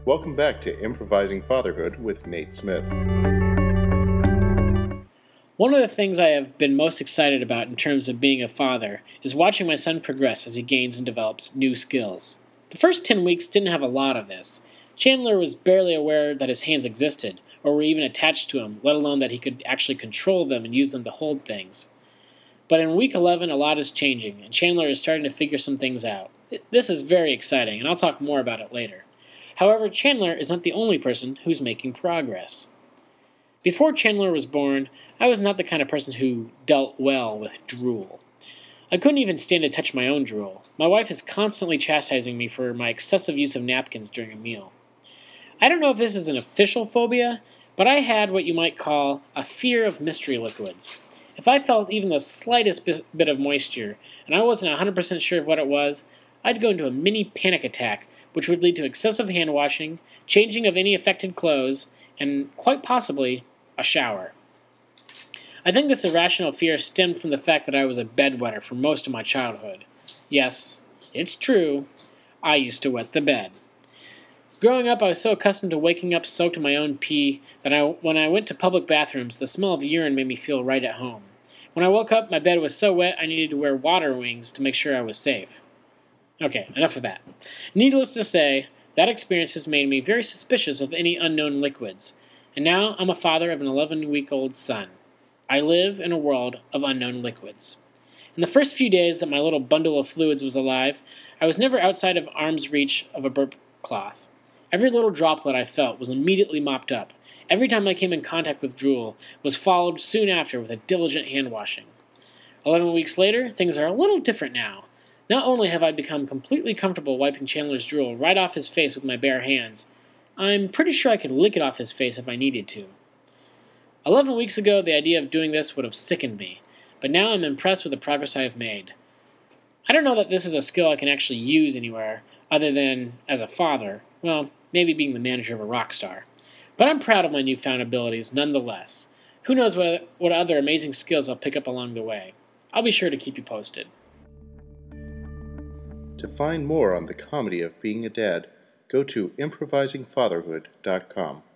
Welcome back to Improvising Fatherhood with Nate Smith. One of the things I have been most excited about in terms of being a father is watching my son progress as he gains and develops new skills. The first 10 weeks didn't have a lot of this. Chandler was barely aware that his hands existed, or were even attached to him, let alone that he could actually control them and use them to hold things. But in week 11, a lot is changing, and Chandler is starting to figure some things out. This is very exciting, and I'll talk more about it later. However, Chandler is not the only person who's making progress. Before Chandler was born, I was not the kind of person who dealt well with drool. I couldn't even stand to touch my own drool. My wife is constantly chastising me for my excessive use of napkins during a meal. I don't know if this is an official phobia, but I had what you might call a fear of mystery liquids. If I felt even the slightest bit of moisture, and I wasn't 100% sure of what it was, I'd go into a mini panic attack, which would lead to excessive hand washing, changing of any affected clothes, and quite possibly a shower. I think this irrational fear stemmed from the fact that I was a bedwetter for most of my childhood. Yes, it's true, I used to wet the bed. Growing up, I was so accustomed to waking up soaked in my own pee that when I went to public bathrooms, the smell of urine made me feel right at home. When I woke up, my bed was so wet I needed to wear water wings to make sure I was safe. Okay, enough of that. Needless to say, that experience has made me very suspicious of any unknown liquids, and now I'm a father of an 11-week-old son. I live in a world of unknown liquids. In the first few days that my little bundle of fluids was alive, I was never outside of arm's reach of a burp cloth. Every little droplet I felt was immediately mopped up. Every time I came in contact with drool was followed soon after with a diligent hand washing. 11 weeks later, things are a little different now. Not only have I become completely comfortable wiping Chandler's drool right off his face with my bare hands, I'm pretty sure I could lick it off his face if I needed to. 11 weeks ago, the idea of doing this would have sickened me, but now I'm impressed with the progress I have made. I don't know that this is a skill I can actually use anywhere, other than as a father, well, maybe being the manager of a rock star. But I'm proud of my newfound abilities nonetheless. Who knows what other amazing skills I'll pick up along the way. I'll be sure to keep you posted. To find more on the comedy of being a dad, go to improvisingfatherhood.com.